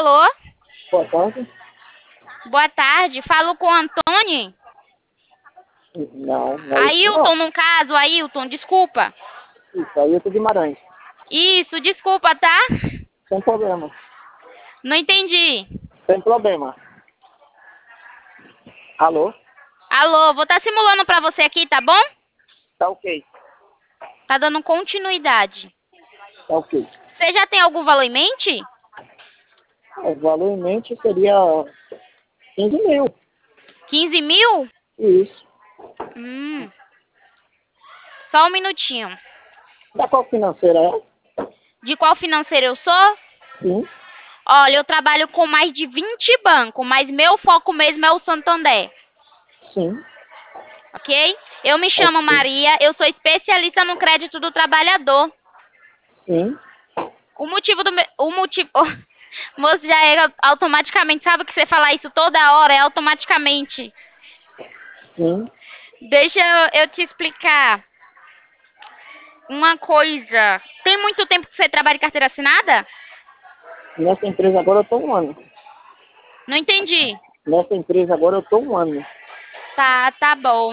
Alô? Boa tarde. Boa tarde. Falo com o Antônio? Não, não é isso Ailton, não. no caso. Ailton, desculpa. Isso, aí eu tô Guimarães. Isso, desculpa, tá? Sem problema. Não entendi. Sem problema. Alô? Alô, vou estar simulando pra você aqui, tá bom? Tá ok. Tá dando continuidade. Tá ok. Você já tem algum valor em mente? O valor em mente seria 15 mil. 15 mil? Isso. Só um minutinho. Da qual financeira é? De qual financeiro eu sou? Sim. Olha, eu trabalho com mais de 20 bancos, mas meu foco mesmo é o Santander, Sim. ok? Eu me chamo Ok. Maria, eu sou especialista no crédito do trabalhador. Sim. O motivo do meu... O motivo... Moço, já é automaticamente, sabe que você falar isso toda hora, é automaticamente. Sim. Deixa eu te explicar uma coisa. Tem muito tempo que você trabalha em carteira assinada? Nessa empresa agora eu tô um ano. Não entendi. Nessa empresa agora eu tô um ano. Tá bom.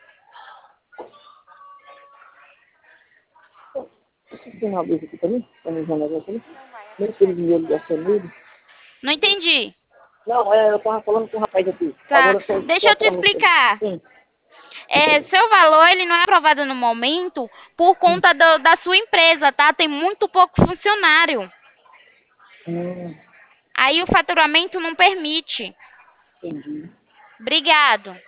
Você tem uma vez aqui também? Tá me dizendo um negócio ali? Nem que ele viu ligação nele. Não entendi. Não, eu tava falando com o rapaz aqui. Tá. Agora eu tô Deixa só eu te pra você. explicar. Sim. Seu valor ele não é aprovado no momento por Sim. conta da sua empresa, tá? Tem muito pouco funcionário. Hum, Aí o faturamento não permite. entendi. Obrigado.